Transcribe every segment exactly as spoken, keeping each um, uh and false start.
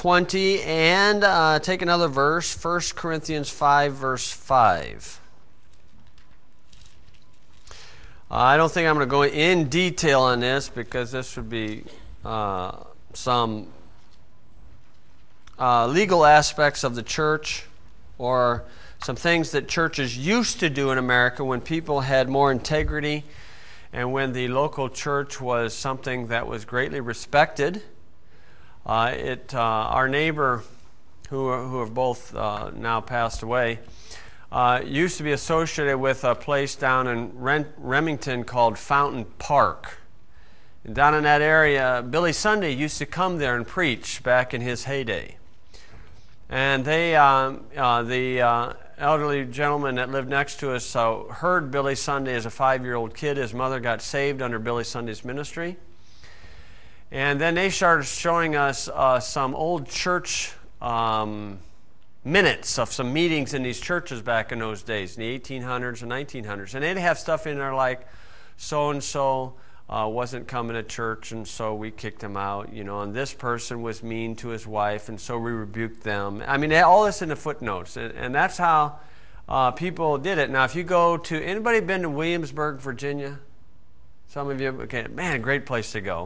twenty, and uh, take another verse, First Corinthians five, verse five. Uh, I don't think I'm going to go in detail on this because this would be uh, some uh, legal aspects of the church, or some things that churches used to do in America when people had more integrity and when the local church was something that was greatly respected. Uh, it, uh, our neighbor, who, who have both uh, now passed away, uh, used to be associated with a place down in Rem- Remington called Fountain Park. And down in that area, Billy Sunday used to come there and preach back in his heyday. And they, um, uh, the uh, elderly gentleman that lived next to us uh, heard Billy Sunday as a five-year-old kid. His mother got saved under Billy Sunday's ministry. And then they started showing us uh, some old church um, minutes of some meetings in these churches back in those days, in the eighteen hundreds and nineteen hundreds. And they'd have stuff in there like, so-and-so uh, wasn't coming to church, and so we kicked him out, you know, and this person was mean to his wife, and so we rebuked them. I mean, all this in the footnotes, and, and that's how uh, people did it. Now, if you go to, anybody been to Williamsburg, Virginia? Some of you, okay, man, great place to go.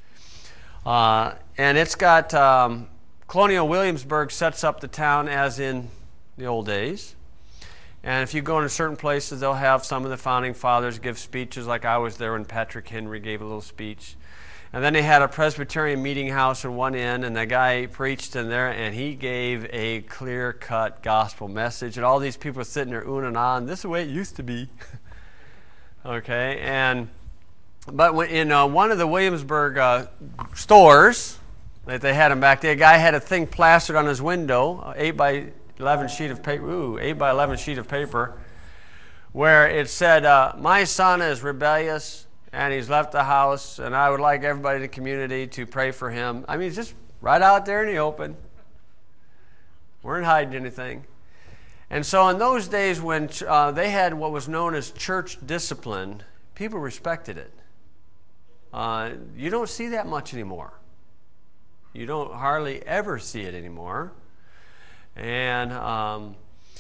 Uh, and it's got, um, Colonial Williamsburg sets up the town as in the old days. And if you go into certain places, they'll have some of the founding fathers give speeches, like I was there when Patrick Henry gave a little speech. And then they had a Presbyterian meeting house in one end, and the guy preached in there, and he gave a clear-cut gospel message. And all these people are sitting there oohing and ahhing. This is the way it used to be. Okay, and but when, in uh, one of the Williamsburg uh, stores that they had them back there, a guy had a thing plastered on his window, uh, eight by eleven sheet of paper, ooh, eight by eleven sheet of paper, where it said, uh, "My son is rebellious and he's left the house, and I would like everybody in the community to pray for him." I mean, it's just right out there in the open. We weren't hiding anything. And so in those days when uh, they had what was known as church discipline, people respected it. Uh, you don't see that much anymore. You don't hardly ever see it anymore. And um,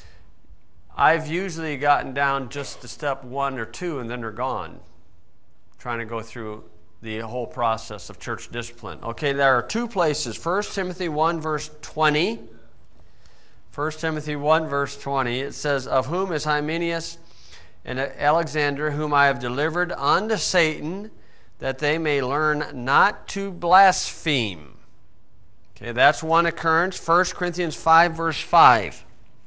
I've usually gotten down just to step one or two, and then they're gone, trying to go through the whole process of church discipline. Okay, there are two places. First Timothy one, verse twenty. First Timothy one, verse twenty. It says, "Of whom is Hymenaeus and Alexander, whom I have delivered unto Satan, that they may learn not to blaspheme." Okay, that's one occurrence. First Corinthians five, verse five.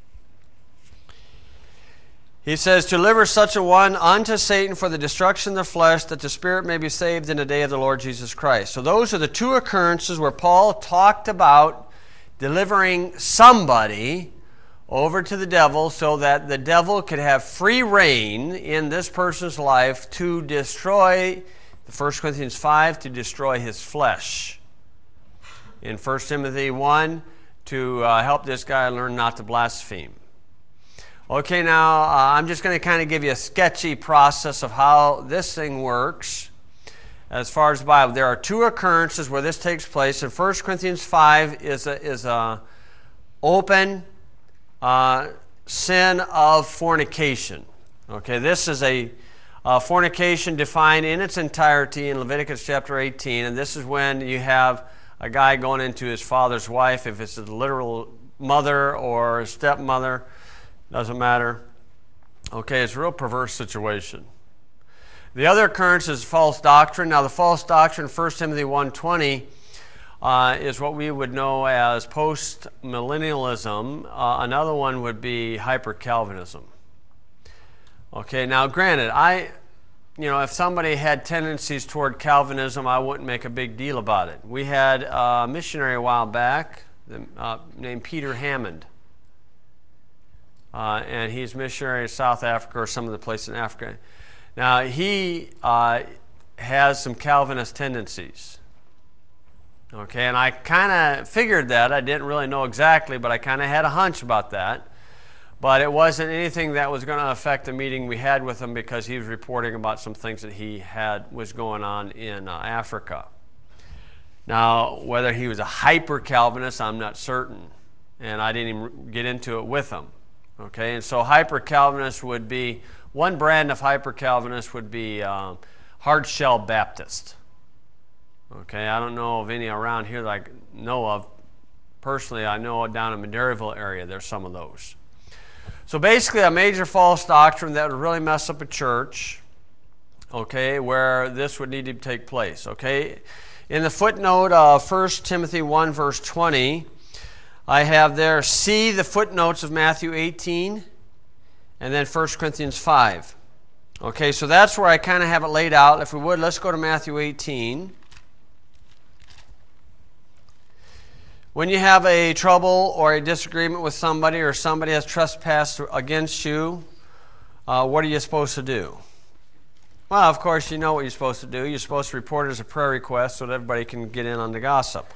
He says, "To deliver such a one unto Satan for the destruction of the flesh, that the spirit may be saved in the day of the Lord Jesus Christ." So those are the two occurrences where Paul talked about delivering somebody over to the devil so that the devil could have free reign in this person's life to destroy, First Corinthians five, to destroy his flesh. In First Timothy one, to uh, help this guy learn not to blaspheme. Okay, now uh, I'm just going to kind of give you a sketchy process of how this thing works. As far as the Bible, there are two occurrences where this takes place. And First Corinthians five is a, is a open uh, sin of fornication. Okay, this is a uh, fornication defined in its entirety in Leviticus chapter eighteen, and this is when you have a guy going into his father's wife, if it's a literal mother or a stepmother, doesn't matter. Okay, it's a real perverse situation. The other occurrence is false doctrine. Now, the false doctrine, First Timothy one twenty, uh, is what we would know as post-millennialism. Uh, another one would be hyper-Calvinism. Okay, now granted, I, you know, if somebody had tendencies toward Calvinism, I wouldn't make a big deal about it. We had a missionary a while back uh, named Peter Hammond. Uh, and he's missionary in South Africa or some of the places in Africa. Now, he uh, has some Calvinist tendencies. Okay, and I kind of figured that. I didn't really know exactly, but I kind of had a hunch about that. But it wasn't anything that was going to affect the meeting we had with him, because he was reporting about some things that he had was going on in uh, Africa. Now, whether he was a hyper-Calvinist, I'm not certain, and I didn't even get into it with him. Okay, and so hyper-Calvinist would be, one brand of hyper-Calvinist would be um, hard-shell Baptist. Okay, I don't know of any around here that I know of. Personally, I know down in the Madeireville area, there's some of those. So basically, a major false doctrine that would really mess up a church, okay, where this would need to take place, okay. In the footnote of First Timothy one, verse twenty, I have there, see the footnotes of Matthew eighteen, and then First Corinthians five. Okay, so that's where I kind of have it laid out. If we would, let's go to Matthew eighteen. When you have a trouble or a disagreement with somebody, or somebody has trespassed against you, uh, what are you supposed to do? Well, of course, you know what you're supposed to do. You're supposed to report it as a prayer request so that everybody can get in on the gossip.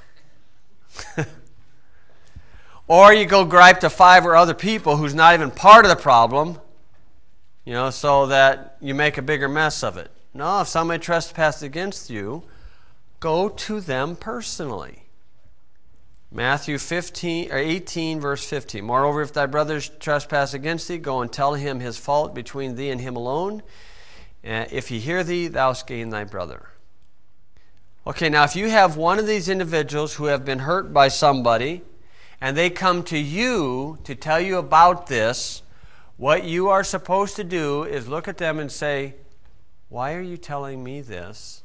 Or you go gripe to five or other people who's not even part of the problem, you know, so that you make a bigger mess of it. No, if somebody trespassed against you, go to them personally. Matthew fifteen or eighteen, verse fifteen. Moreover, if thy brother trespass against thee, go and tell him his fault between thee and him alone. Uh, if he hear thee, thou hast gained thy brother. Okay, now if you have one of these individuals who have been hurt by somebody, and they come to you to tell you about this, what you are supposed to do is look at them and say, why are you telling me this?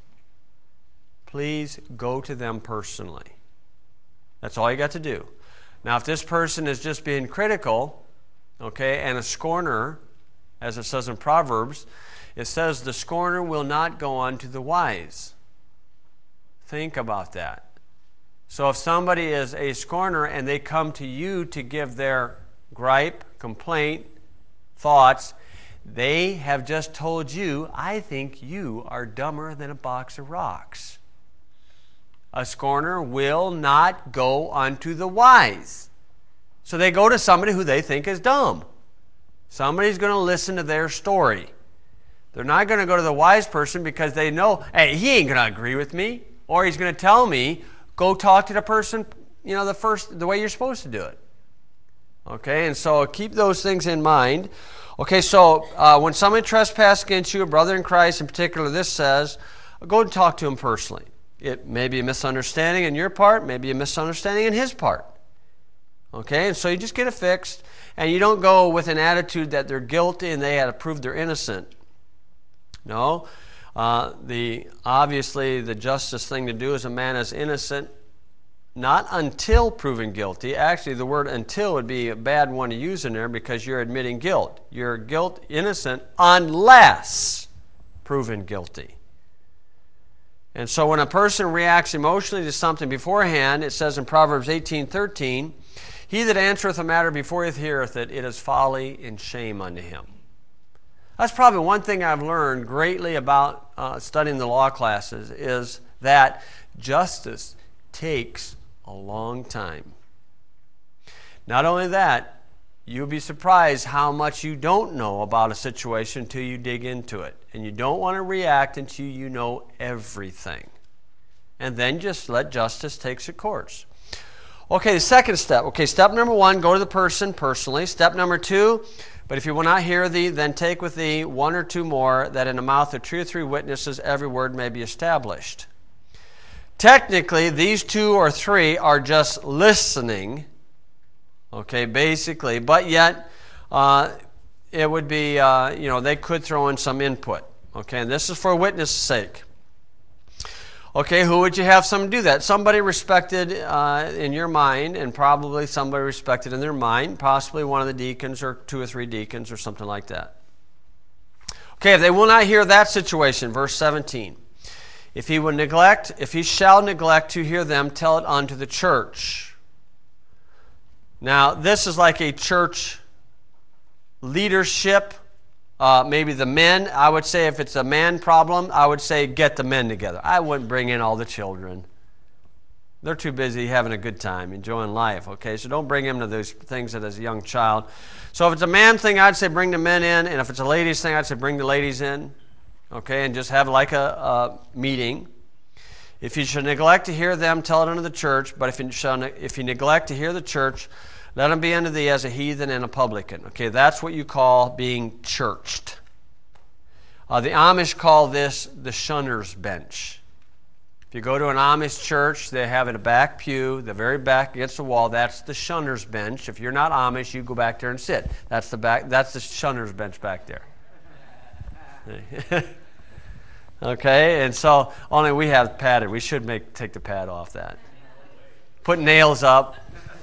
Please go to them personally. That's all you got to do. Now, if this person is just being critical, okay, and a scorner, as it says in Proverbs, it says the scorner will not go unto the wise. Think about that. So if somebody is a scorner and they come to you to give their gripe, complaint, thoughts, they have just told you, I think you are dumber than a box of rocks. A scorner will not go unto the wise. So they go to somebody who they think is dumb. Somebody's going to listen to their story. They're not going to go to the wise person because they know, hey, he ain't going to agree with me. Or he's going to tell me, go talk to the person, you know, the first, the way you're supposed to do it. Okay, and so keep those things in mind. Okay, so uh, when somebody trespasses against you, a brother in Christ in particular, this says, go and talk to him personally. It may be a misunderstanding on your part, maybe a misunderstanding on his part. Okay, and so you just get it fixed, and you don't go with an attitude that they're guilty and they had to prove they're innocent. No, uh, the obviously the justice thing to do is a man is innocent, not until proven guilty. Actually, the word until would be a bad one to use in there because you're admitting guilt. You're guilt innocent unless proven guilty. And so when a person reacts emotionally to something beforehand, it says in Proverbs eighteen thirteen, he that answereth a matter before he heareth it, it is folly and shame unto him. That's probably one thing I've learned greatly about uh, studying the law classes is that justice takes a long time. Not only that, you'll be surprised how much you don't know about a situation until you dig into it. And you don't want to react until you know everything. And then just let justice take its course. Okay, the second step. Okay, step number one, go to the person personally. Step number two, but if you will not hear thee, then take with thee one or two more, that in the mouth of two or three witnesses every word may be established. Technically, these two or three are just listening, okay, basically, but yet uh, it would be, uh, you know, they could throw in some input, okay, and this is for witness' sake. Okay, who would you have someone do that? Somebody respected uh, in your mind, and probably somebody respected in their mind, possibly one of the deacons or two or three deacons or something like that. Okay, if they will not hear that situation, verse seventeen. If he will neglect, if he shall neglect to hear them, tell it unto the church. Now, this is like a church leadership. Uh, maybe the men, I would say if it's a man problem, I would say get the men together. I wouldn't bring in all the children. They're too busy having a good time, enjoying life, okay? So don't bring them to those things as a young child. So if it's a man thing, I'd say bring the men in, and if it's a ladies thing, I'd say bring the ladies in, okay, and just have like a, a meeting. If you shall neglect to hear them, tell it unto the church. But if you, shall, if you neglect to hear the church, let him be unto thee as a heathen and a publican. Okay, that's what you call being churched. Uh, the Amish call this the shunner's bench. If you go to an Amish church, they have in a back pew, the very back against the wall, that's the shunner's bench. If you're not Amish, you go back there and sit. That's the back. That's the shunner's bench back there. Okay, and so only we have padded. We should make take the pad off that. Put nails up.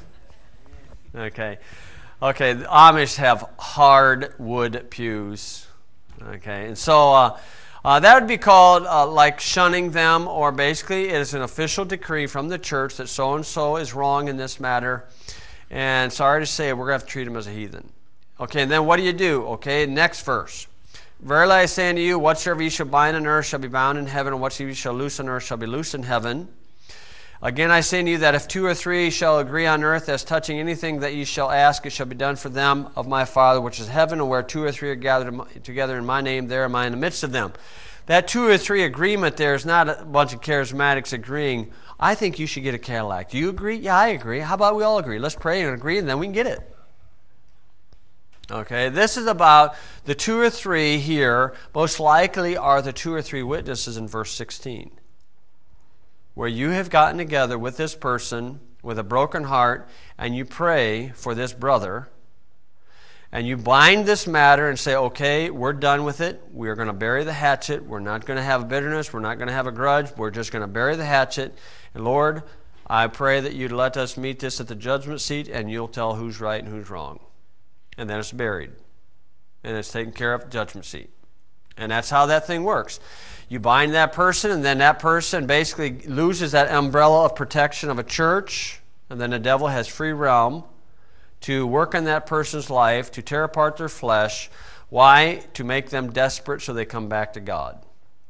Okay, okay. The Amish have hard wood pews. Okay, and so. Uh, Uh, that would be called uh, like shunning them, or basically it is an official decree from the church that so-and-so is wrong in this matter. And sorry to say, we're going to have to treat him as a heathen. Okay, and then what do you do? Okay, next verse. Verily I say unto you, whatsoever ye shall bind on earth shall be bound in heaven, and whatsoever ye shall loose on earth shall be loosed in heaven. Again I say unto you that if two or three shall agree on earth as touching anything that ye shall ask, it shall be done for them of my Father which is in heaven. And where two or three are gathered together in my name, there am I in the midst of them. That two or three agreement there is not a bunch of charismatics agreeing, I think you should get a Cadillac. Do you agree? Yeah, I agree. How about we all agree? Let's pray and agree, and then we can get it. Okay, this is about the two or three here. Most likely are the two or three witnesses in verse sixteen. Where you have gotten together with this person with a broken heart, and you pray for this brother, and you bind this matter and say, okay, we're done with it. We're going to bury the hatchet. We're not going to have bitterness. We're not going to have a grudge. We're just going to bury the hatchet. And Lord, I pray that you'd let us meet this at the judgment seat, and you'll tell who's right and who's wrong. And then it's buried. And it's taken care of at the judgment seat. And that's how that thing works. You bind that person, and then that person basically loses that umbrella of protection of a church, and then the devil has free realm to work in that person's life, to tear apart their flesh. Why? To make them desperate so they come back to God.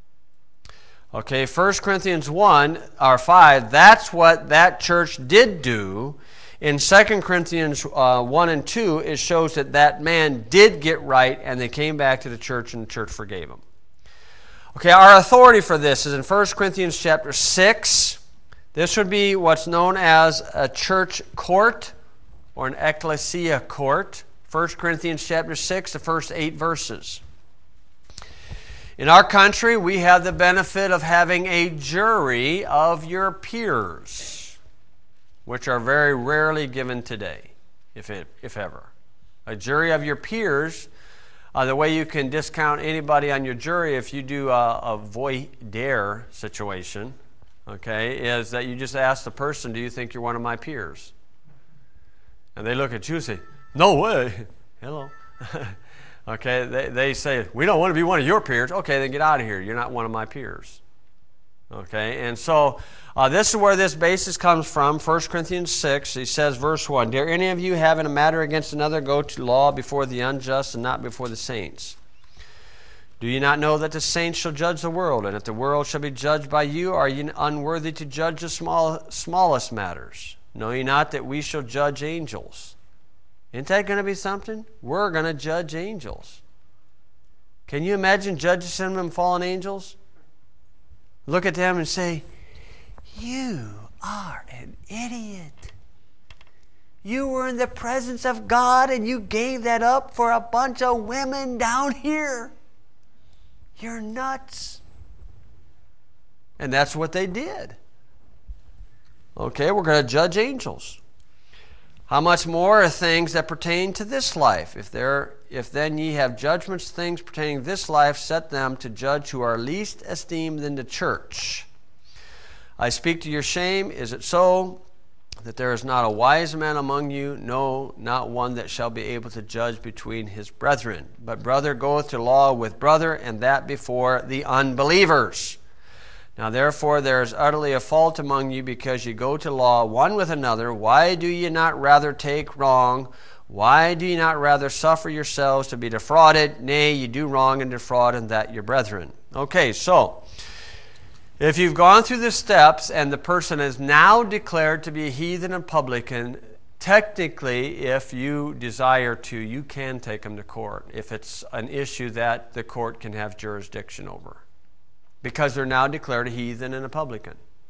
Okay, First Corinthians one, or five, that's what that church did do. In Second Corinthians uh, one and two, it shows that that man did get right, and they came back to the church, and the church forgave him. Okay, our authority for this is in First Corinthians chapter six. This would be what's known as a church court or an ecclesia court. First Corinthians chapter six, the first eight verses. In our country, we have the benefit of having a jury of your peers, which are very rarely given today, if, it, if ever. A jury of your peers. Uh, the way you can discount anybody on your jury if you do a, a voir dire situation, okay, is that you just ask the person, do you think you're one of my peers? And they look at you and say, no way. Hello. Okay, they, they say, we don't want to be one of your peers. Okay, then get out of here. You're not one of my peers. Okay, and so uh, this is where this basis comes from. First Corinthians six, he says, verse one, dare any of you having a matter against another go to law before the unjust and not before the saints? Do you not know that the saints shall judge the world, and if the world shall be judged by you, are you unworthy to judge the small, smallest matters? Know ye not that we shall judge angels? Isn't that going to be something? We're going to judge angels. Can you imagine judging some of them fallen angels? Look at them and say, you are an idiot. You were in the presence of God and you gave that up for a bunch of women down here. You're nuts. And that's what they did. Okay, we're going to judge angels. How much more are things that pertain to this life? If there, if then ye have judgments, things pertaining to this life, set them to judge who are least esteemed in the church. I speak to your shame. Is it so that there is not a wise man among you? No, not one that shall be able to judge between his brethren. But brother goeth to law with brother, and that before the unbelievers. Now therefore there is utterly a fault among you, because you go to law one with another. Why do ye not rather take wrong? Why do ye not rather suffer yourselves to be defrauded? Nay, ye do wrong and defraud, and that your brethren. Okay, so if you've gone through the steps and the person is now declared to be a heathen and publican, technically, if you desire to, you can take them to court if it's an issue that the court can have jurisdiction over, because they're now declared a heathen and a publican.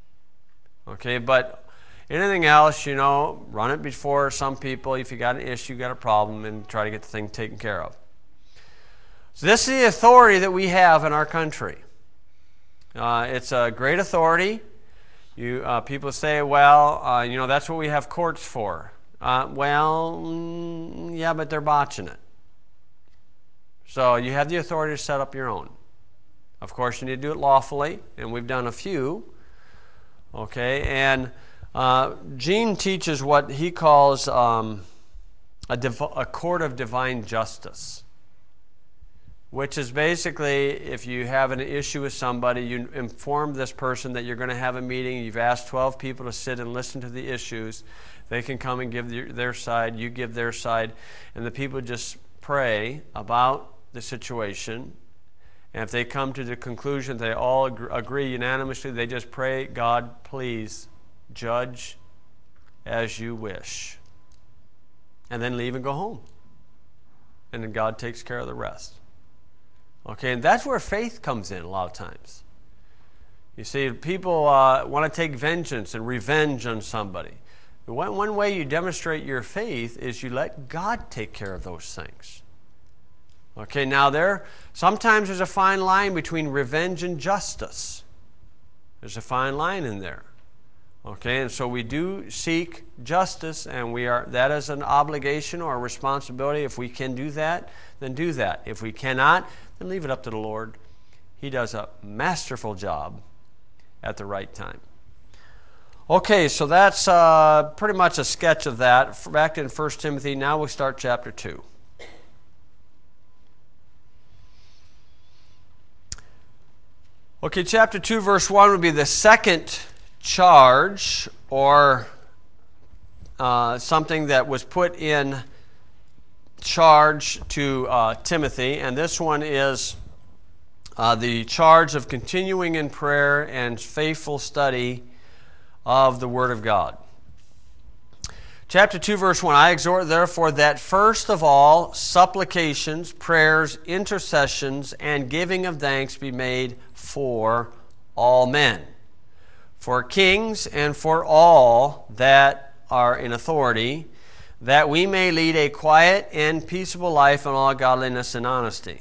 Okay, but anything else, you know, run it before some people. If you got an issue, got a problem, and try to get the thing taken care of. So this is the authority that we have in our country. Uh, it's a great authority. You uh, people say, well, uh, you know, that's what we have courts for. Uh, well, mm, yeah, but they're botching it. So you have the authority to set up your own. Of course, you need to do it lawfully, and we've done a few. Okay, and uh, Gene teaches what he calls um, a, div- a court of divine justice, which is basically if you have an issue with somebody, you inform this person that you're going to have a meeting, you've asked twelve people to sit and listen to the issues. They can come and give their, their side, you give their side, and the people just pray about the situation. And if they come to the conclusion they all agree unanimously, they just pray, God, please judge as you wish. And then leave and go home. And then God takes care of the rest. Okay, and that's where faith comes in a lot of times. You see, people uh, want to take vengeance and revenge on somebody. One, one way you demonstrate your faith is you let God take care of those things. Okay, now there, sometimes there's a fine line between revenge and justice. There's a fine line in there. Okay, and so we do seek justice, and we are that is an obligation or a responsibility. If we can do that, then do that. If we cannot, then leave it up to the Lord. He does a masterful job at the right time. Okay, so that's uh, pretty much a sketch of that. Back in First Timothy, now we'll start chapter two. Okay, chapter two, verse one would be the second charge, or uh, something that was put in charge to uh, Timothy, and this one is uh, the charge of continuing in prayer and faithful study of the Word of God. Chapter two, verse one, I exhort therefore that first of all supplications, prayers, intercessions, and giving of thanks be made for all men, for kings, and for all that are in authority, that we may lead a quiet and peaceable life in all godliness and honesty.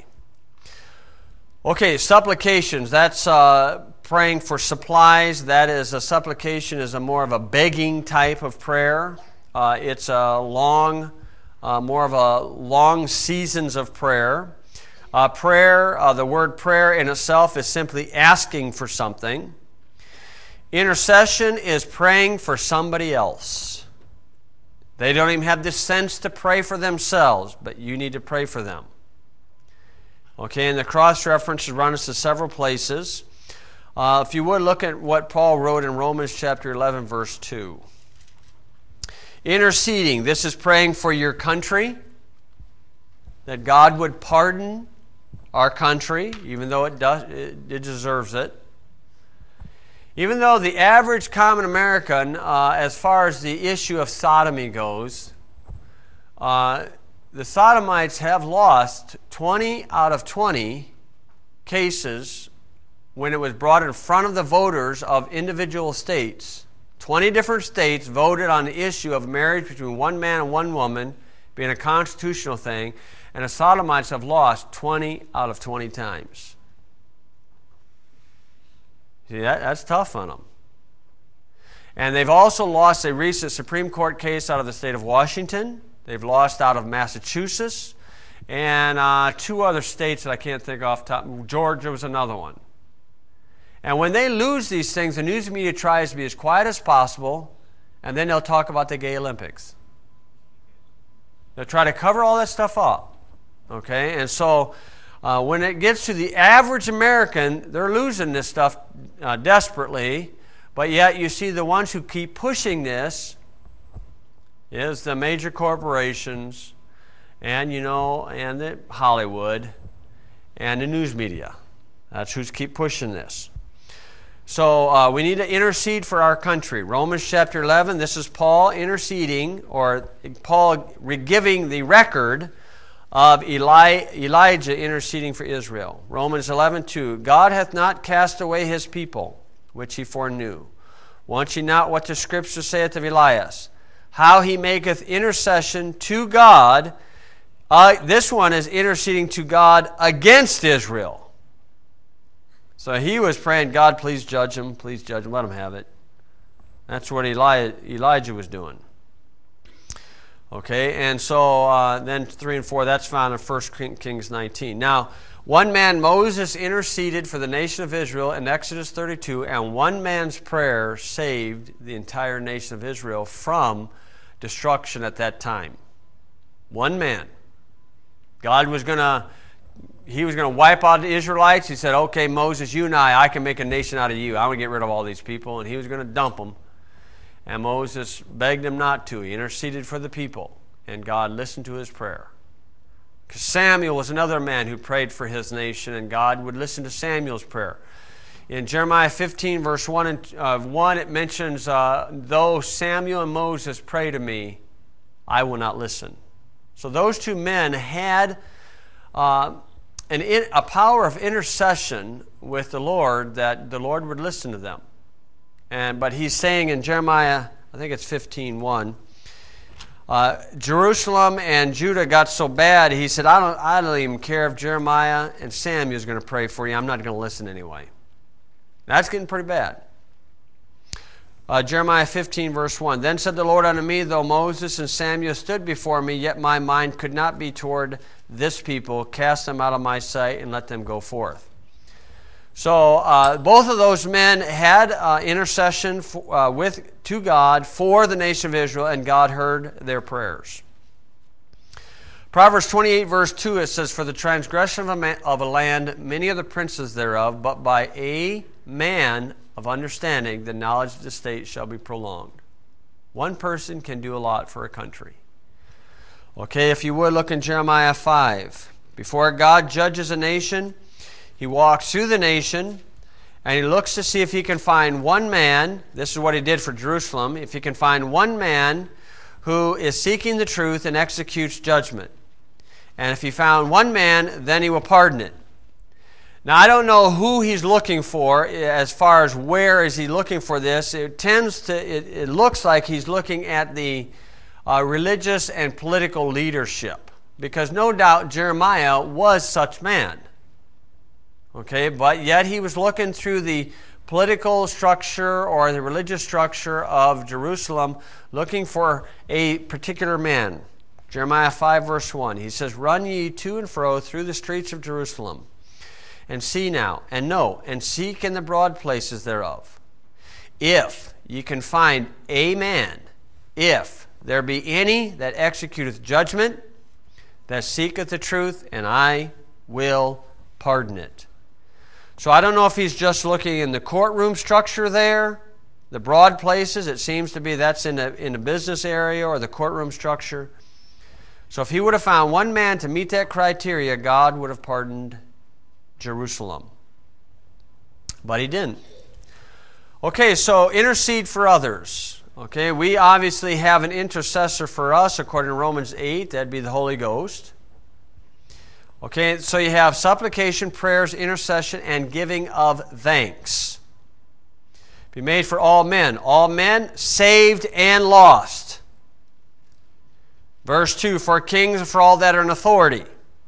Okay, supplications, that's uh, praying for supplies. That is, a supplication is a more of a begging type of prayer. Uh, it's a long, uh, more of a long seasons of prayer. Uh, prayer, uh, the word prayer in itself is simply asking for something. Intercession is praying for somebody else. They don't even have the sense to pray for themselves, but you need to pray for them. Okay, and the cross-references run us to several places. Uh, if you would, look at what Paul wrote in Romans chapter eleven, verse two. Interceding, this is praying for your country, that God would pardon our country, even though it does, it deserves it. Even though the average common American, uh, as far as the issue of sodomy goes, uh, the sodomites have lost twenty out of twenty cases when it was brought in front of the voters of individual states. twenty different states voted on the issue of marriage between one man and one woman being a constitutional thing, and the sodomites have lost twenty out of twenty times. See, that, that's tough on them. And they've also lost a recent Supreme Court case out of the state of Washington. They've lost out of Massachusetts, and uh, two other states that I can't think off the top. Georgia was another one. And when they lose these things, the news media tries to be as quiet as possible, and then they'll talk about the gay Olympics. They'll try to cover all that stuff up. Okay? And so uh, when it gets to the average American, they're losing this stuff uh, desperately, but yet you see the ones who keep pushing this is the major corporations and, you know, and the Hollywood and the news media. That's who's keep pushing this. So uh, we need to intercede for our country. Romans chapter eleven, this is Paul interceding, or Paul giving the record of Eli, Elijah interceding for Israel. Romans eleven two, God hath not cast away his people, which he foreknew. Want ye not what the Scripture saith of Elias? How he maketh intercession to God. Uh, this one is interceding to God against Israel. So he was praying, God, please judge him, please judge him, let him have it. That's what Eli- Elijah was doing. Okay, and so uh, then three and four, that's found in First Kings nineteen. Now, one man, Moses, interceded for the nation of Israel in Exodus thirty-two, and one man's prayer saved the entire nation of Israel from destruction at that time. One man. God was going to, he was going to wipe out the Israelites. He said, okay, Moses, you and I, I can make a nation out of you. I want to get rid of all these people. And he was going to dump them. And Moses begged him not to. He interceded for the people, and God listened to his prayer. Because Samuel was another man who prayed for his nation, and God would listen to Samuel's prayer. In Jeremiah fifteen, verse one, and, uh, one it mentions, uh, though Samuel and Moses pray to me, I will not listen. So those two men had uh, an in, a power of intercession with the Lord, that the Lord would listen to them. And, but he's saying in Jeremiah, I think it's fifteen one, uh, Jerusalem and Judah got so bad, he said, I don't, I don't even care if Jeremiah and Samuel is going to pray for you. I'm not going to listen anyway. That's getting pretty bad. Uh, Jeremiah fifteen, verse one, then said the Lord unto me, though Moses and Samuel stood before me, yet my mind could not be toward this people. Cast them out of my sight and let them go forth. So uh, both of those men had uh, intercession for, uh, with to God for the nation of Israel, and God heard their prayers. Proverbs twenty-eight, verse two, it says, for the transgression of a, man, of a land, many are the princes thereof, but by a man of understanding the knowledge of the state shall be prolonged. One person can do a lot for a country. Okay, if you would, look in Jeremiah five. Before God judges a nation, he walks through the nation, and he looks to see if he can find one man. This is what he did for Jerusalem. If he can find one man who is seeking the truth and executes judgment. And if he found one man, then he will pardon it. Now, I don't know who he's looking for as far as where is he looking for this. It tends to, it, it looks like he's looking at the uh, religious and political leadership. Because no doubt Jeremiah was such man. Okay, but yet he was looking through the political structure or the religious structure of Jerusalem, looking for a particular man. Jeremiah five, verse one, he says, run ye to and fro through the streets of Jerusalem, and see now, and know, and seek in the broad places thereof, if ye can find a man, if there be any that executeth judgment, that seeketh the truth, and I will pardon it. So I don't know if he's just looking in the courtroom structure there, the broad places. It seems to be that's in the, in the business area or the courtroom structure. So if he would have found one man to meet that criteria, God would have pardoned Jerusalem. But he didn't. Okay, so intercede for others. Okay, we obviously have an intercessor for us according to Romans eight. That'd be the Holy Ghost. Okay, so you have supplication, prayers, intercession, and giving of thanks. Be made for all men. All men saved and lost. Verse two, for kings and for all that are in authority.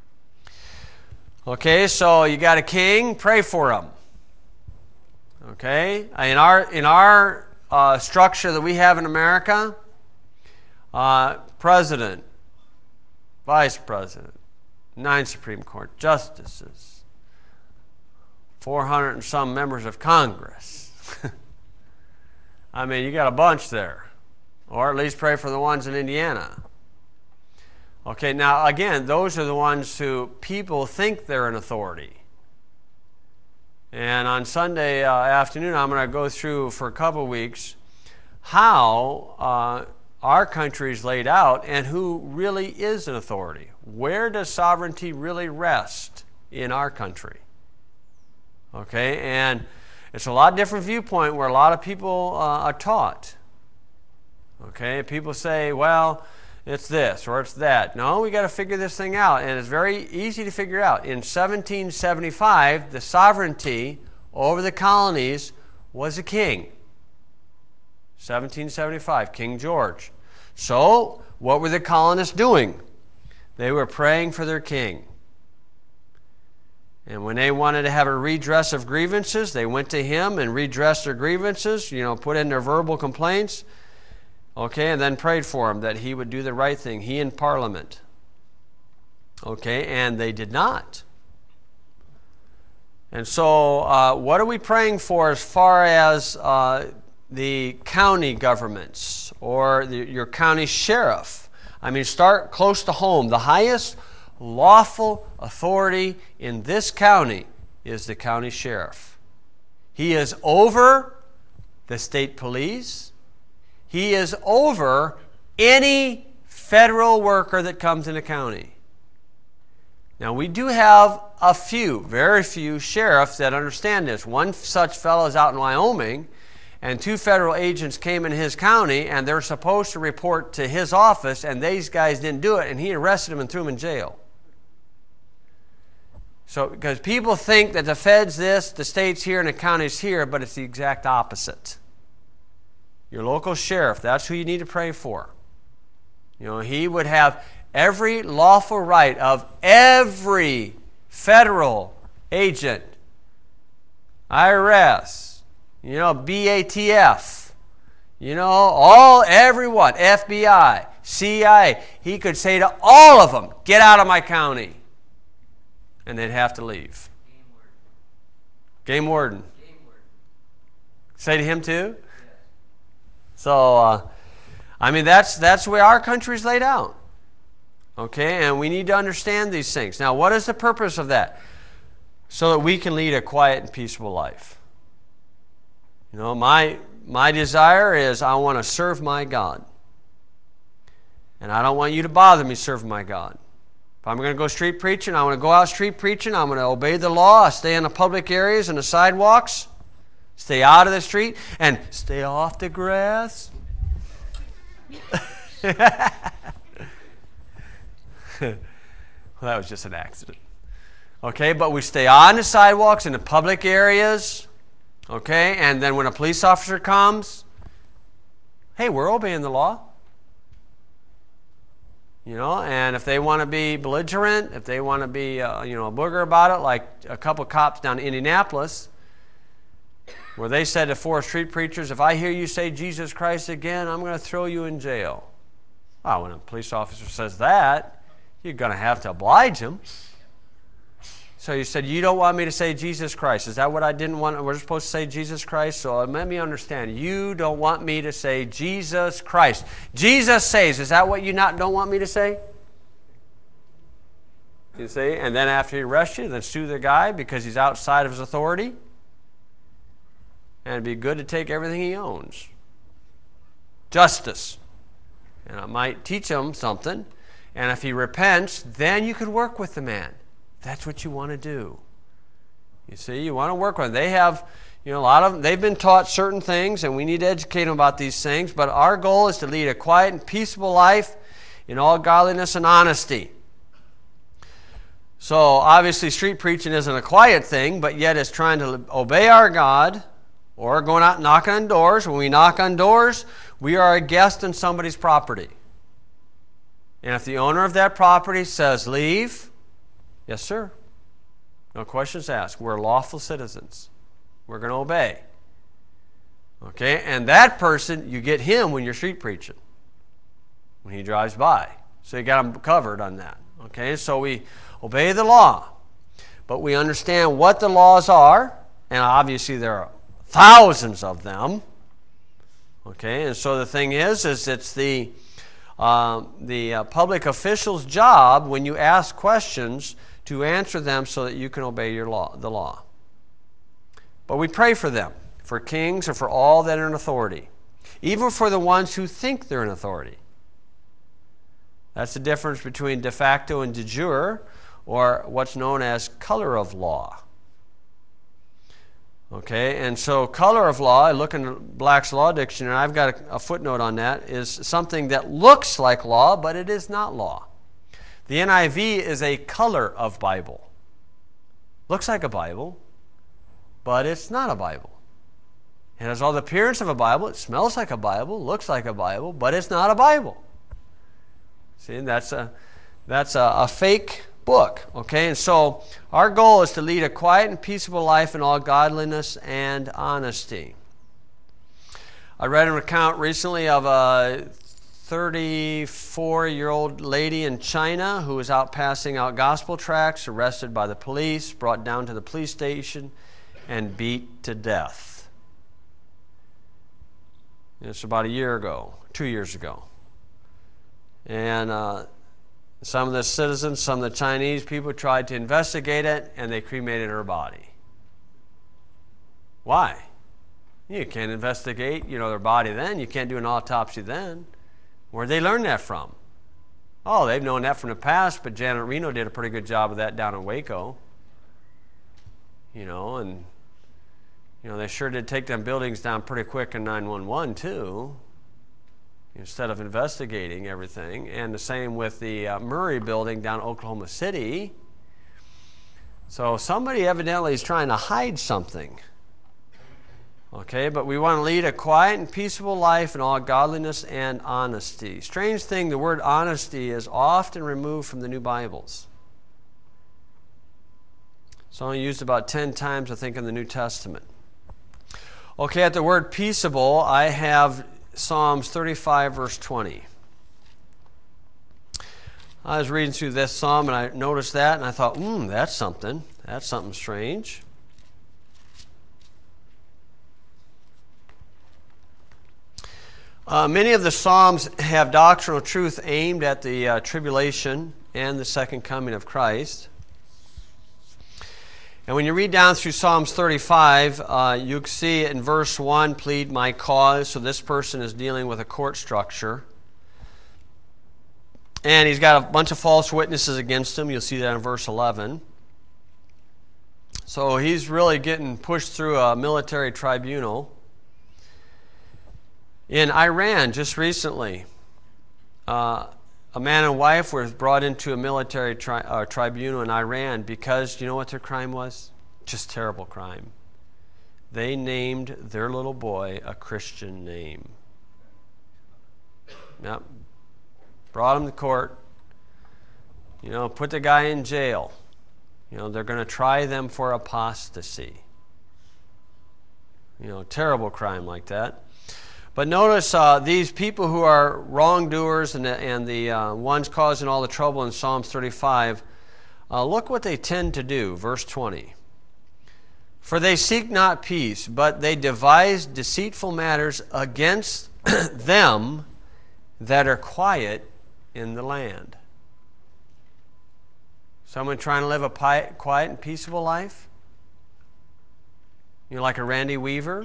Okay, so you got a king, pray for him. Okay, in our, in our uh, structure that we have in America, uh, president, vice president, nine Supreme Court justices, four hundred and some members of Congress. I mean, you got a bunch there. Or at least pray for the ones in Indiana. Okay, now again, those are the ones who people think they're an authority. And on Sunday uh, afternoon, I'm going to go through for a couple weeks how uh, our country is laid out and who really is an authority. Where does sovereignty really rest in our country? Okay, and it's a lot different viewpoint where a lot of people uh, are taught. Okay, people say, well, it's this or it's that. No, we got to figure this thing out, and it's very easy to figure out. In seventeen seventy-five, the sovereignty over the colonies was a king. seventeen seventy-five, King George. So, what were the colonists doing? They were praying for their king. And when they wanted to have a redress of grievances, they went to him and redressed their grievances, you know, put in their verbal complaints, okay, and then prayed for him that he would do the right thing, he in Parliament. Okay, and they did not. And so, uh, what are we praying for as far as uh, the county governments or the, your county sheriff? I mean, start close to home. The highest lawful authority in this county is the county sheriff. He is over the state police. He is over any federal worker that comes in the county. Now, we do have a few, very few sheriffs that understand this. One such fellow is out in Wyoming, and two federal agents came in his county, and they're supposed to report to his office, and these guys didn't do it, and he arrested them and threw them in jail. So, because people think that the feds this, the state's here, and the county's here, but it's the exact opposite. Your local sheriff, that's who you need to pray for. You know, he would have every lawful right of every federal agent, I R S, you know, B A T F, you know, all, everyone, F B I, C I A. He could say to all of them, get out of my county. And they'd have to leave. Game warden. Game warden. Game warden. Say to him too? Yes. So, uh, I mean, that's, that's the way our country's laid out. Okay, and we need to understand these things. Now, what is the purpose of that? So that we can lead a quiet and peaceable life. You know, my, my desire is I want to serve my God. And I don't want you to bother me serving my God. If I'm going to go street preaching, I want to go out street preaching, I'm going to obey the law, I stay in the public areas and the sidewalks, stay out of the street, and stay off the grass. Well, that was just an accident. Okay, but we stay on the sidewalks in the public areas. Okay, and then when a police officer comes, hey, we're obeying the law. You know, and if they want to be belligerent, if they want to be, uh, you know, a booger about it, like a couple cops down in Indianapolis, where they said to four street preachers, if I hear you say Jesus Christ again, I'm going to throw you in jail. Well, when a police officer says that, you're going to have to oblige him. So you said, you don't want me to say Jesus Christ. Is that what I didn't want? We're supposed to say Jesus Christ? So let me understand. You don't want me to say Jesus Christ. Jesus says, is that what you not don't want me to say? You see? And then after he arrests you, then sue the guy because he's outside of his authority. And it'd be good to take everything he owns. Justice. And I might teach him something. And if he repents, then you could work with the man. That's what you want to do. You see, you want to work with them. They have, you know, a lot of them, they've been taught certain things, and we need to educate them about these things. But our goal is to lead a quiet and peaceable life in all godliness and honesty. So, obviously, street preaching isn't a quiet thing, but yet it's trying to obey our God or going out and knocking on doors. When we knock on doors, we are a guest on somebody's property. And if the owner of that property says, leave, yes, sir. No questions asked. We're lawful citizens. We're going to obey. Okay? And that person, you get him when you're street preaching, when he drives by. So you got him covered on that. Okay? So we obey the law. But we understand what the laws are, and obviously there are thousands of them. Okay? And so the thing is, is it's the... Uh, the uh, public official's job when you ask questions to answer them so that you can obey your law, the law. But we pray for them, for kings or for all that are in authority, even for the ones who think they're in authority. That's the difference between de facto and de jure, or what's known as color of law. Okay, and so color of law, I look in Black's Law Dictionary, I've got a, a footnote on that, is something that looks like law, but it is not law. The N I V is a color of Bible. Looks like a Bible, but it's not a Bible. It has all the appearance of a Bible. It smells like a Bible, looks like a Bible, but it's not a Bible. See, that's a, that's a, a fake book, okay? And so our goal is to lead a quiet and peaceable life in all godliness and honesty. I read an account recently of a thirty-four-year-old lady in China who was out passing out gospel tracts, arrested by the police, brought down to the police station, and beat to death. It's about a year ago, two years ago. And uh, some of the citizens, some of the Chinese people tried to investigate it, and they cremated her body. Why? You can't investigate, you know, their body then. You can't do an autopsy then. Where'd they learn that from? Oh, they've known that from the past, but Janet Reno did a pretty good job of that down in Waco. You know, and, you know, they sure did take them buildings down pretty quick in nine one one, too, instead of investigating everything. And the same with the uh, Murray building down in Oklahoma City. So somebody evidently is trying to hide something. Okay, but we want to lead a quiet and peaceable life in all godliness and honesty. Strange thing, the word honesty is often removed from the New Bibles. It's only used about ten times, I think, in the New Testament. Okay, at the word peaceable, I have Psalms thirty-five, verse twenty. I was reading through this psalm, and I noticed that, and I thought, hmm, that's something. That's something strange. Uh, many of the Psalms have doctrinal truth aimed at the uh, tribulation and the second coming of Christ. And when you read down through Psalms thirty-five, uh, you can see in verse one, plead my cause. So this person is dealing with a court structure. And he's got a bunch of false witnesses against him. You'll see that in verse eleven. So he's really getting pushed through a military tribunal. In Iran, just recently, uh, a man and wife were brought into a military tri- uh, tribunal in Iran because, you know what their crime was? Just terrible crime. They named their little boy a Christian name. Yep. Brought him to court. You know, put the guy in jail. You know, they're going to try them for apostasy. You know, terrible crime like that. But notice uh, these people who are wrongdoers and the, and the uh, ones causing all the trouble in Psalms thirty-five, uh, look what they tend to do. Verse twenty. For they seek not peace, but they devise deceitful matters against them that are quiet in the land. Someone trying to live a pi- quiet and peaceable life? You know, like a Randy Weaver?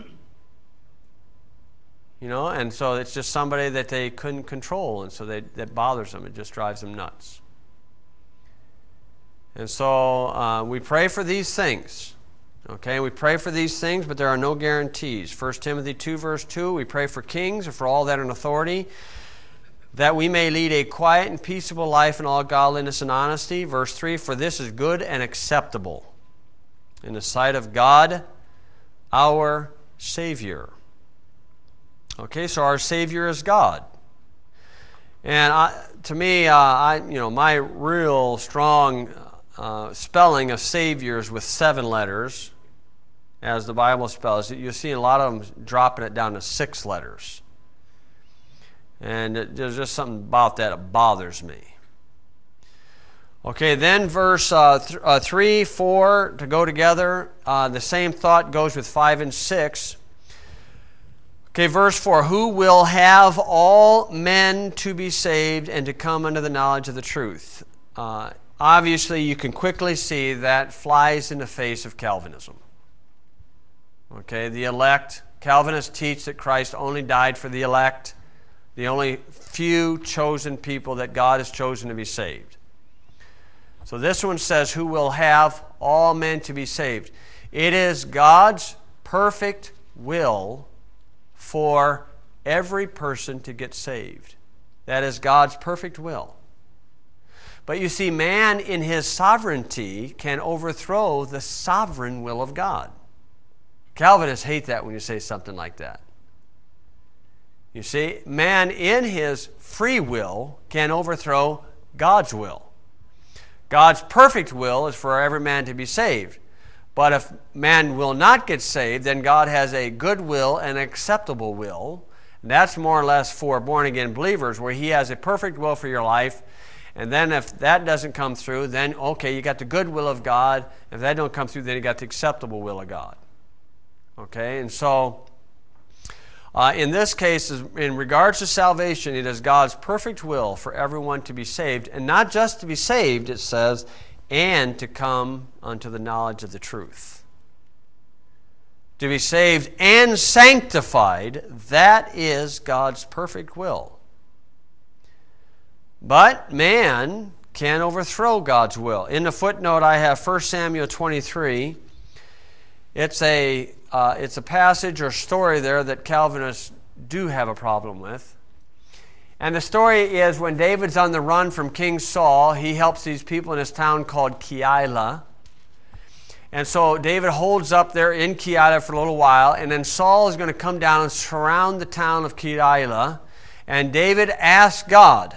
You know, and so it's just somebody that they couldn't control, and so they, that bothers them. It just drives them nuts. And so uh, we pray for these things. Okay, we pray for these things, but there are no guarantees. First Timothy two, verse two, we pray for kings and for all that are in authority, that we may lead a quiet and peaceable life in all godliness and honesty. Verse three, for this is good and acceptable in the sight of God, our Savior. Okay, so our Savior is God. And I, to me, uh, I, you know, my real strong uh, spelling of Savior is with seven letters, as the Bible spells it. You'll see a lot of them dropping it down to six letters. And it, there's just something about that that bothers me. Okay, then verse uh, th- uh, three, four to go together. Uh, the same thought goes with five and six. Okay, verse four, who will have all men to be saved and to come unto the knowledge of the truth. Uh, obviously, you can quickly see that flies in the face of Calvinism. Okay, the elect. Calvinists teach that Christ only died for the elect, the only few chosen people that God has chosen to be saved. So this one says, who will have all men to be saved. It is God's perfect will for every person to get saved. That is God's perfect will. But you see, man in his sovereignty can overthrow the sovereign will of God. Calvinists hate that when you say something like that. You see, man in his free will can overthrow God's will. God's perfect will is for every man to be saved. But if man will not get saved, then God has a good will and acceptable will. And that's more or less for born-again believers, where he has a perfect will for your life. And then if that doesn't come through, then, okay, you got the good will of God. If that don't come through, then you got the acceptable will of God. Okay, and so uh, in this case, in regards to salvation, it is God's perfect will for everyone to be saved. And not just to be saved, it says, and to come unto the knowledge of the truth. To be saved and sanctified, that is God's perfect will. But man can overthrow God's will. In the footnote, I have First Samuel twenty-three. It's a, uh, it's a passage or story there that Calvinists do have a problem with. And the story is when David's on the run from King Saul, he helps these people in this town called Keilah. And so David holds up there in Keilah for a little while, and then Saul is going to come down and surround the town of Keilah. And David asks God,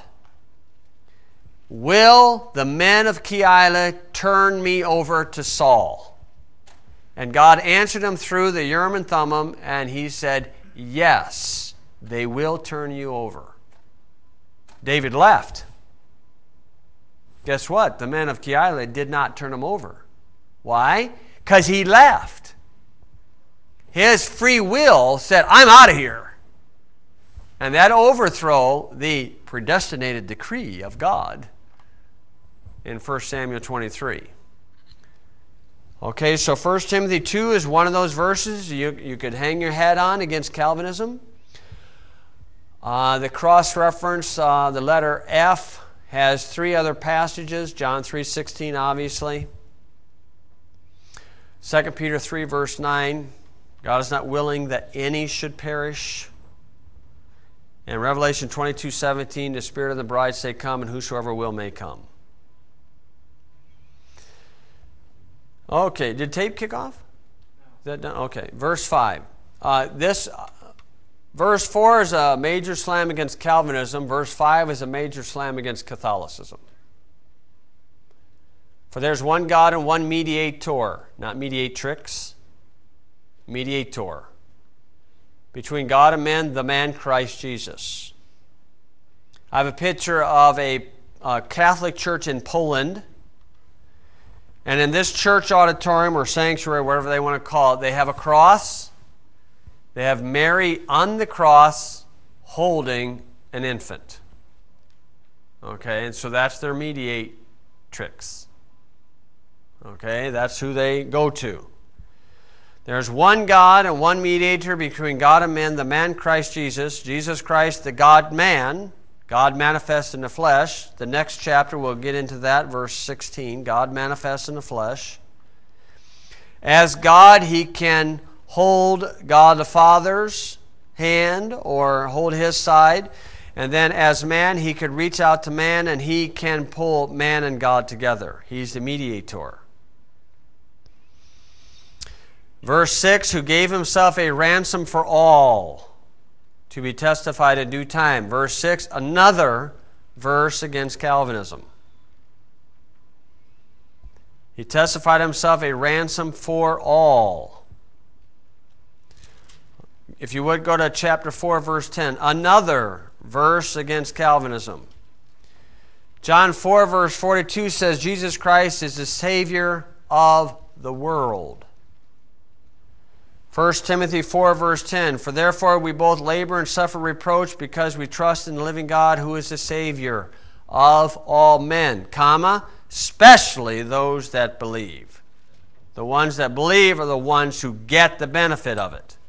will the men of Keilah turn me over to Saul? And God answered him through the Urim and Thummim, and he said, yes, they will turn you over. David left. Guess what? The men of Keilah did not turn him over. Why? Because he left. His free will said, I'm out of here. And that overthrew the predestinated decree of God in First Samuel twenty-three. Okay, so First Timothy two is one of those verses you, you could hang your hat on against Calvinism. Uh, the cross-reference, uh, the letter F, has three other passages. John three sixteen, obviously. Second Peter three, verse nine. God is not willing that any should perish. And Revelation twenty-two seventeen, the Spirit and the bride say, come, and whosoever will may come. Okay, did tape kick off? Is that done? Okay, verse five. Uh, this uh, verse four is a major slam against Calvinism. Verse five is a major slam against Catholicism. For there's one God and one mediator, not mediatrix, mediator, between God and men, the man Christ Jesus. I have a picture of a, a Catholic church in Poland. And in this church auditorium or sanctuary, whatever they want to call it, they have a cross. They have Mary on the cross holding an infant. Okay, and so that's their mediatrix. Okay, that's who they go to. There's one God and one mediator between God and men, the man Christ Jesus. Jesus Christ, the God-man, God manifest in the flesh. The next chapter we'll get into that, verse sixteen. God manifest in the flesh. As God, he can hold God the Father's hand or hold his side. And then as man, he could reach out to man and he can pull man and God together. He's the mediator. Verse six, who gave himself a ransom for all, to be testified in due time. Verse six, another verse against Calvinism. He testified himself a ransom for all. If you would go to chapter four, verse ten, another verse against Calvinism. John four, verse forty-two says Jesus Christ is the Savior of the world. First Timothy four, verse ten, for therefore we both labor and suffer reproach because we trust in the living God who is the Savior of all men, comma, especially those that believe. The ones that believe are the ones who get the benefit of it.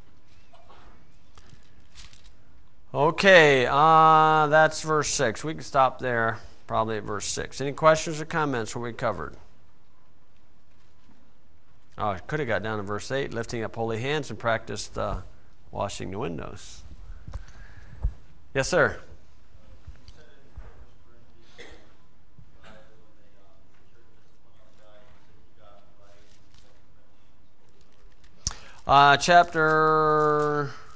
Okay, uh, that's verse six. We can stop there, probably at verse six. Any questions or comments where we covered? Oh, I could have got down to verse eight, lifting up holy hands and practiced uh, washing the windows. Yes, sir. Uh, chapter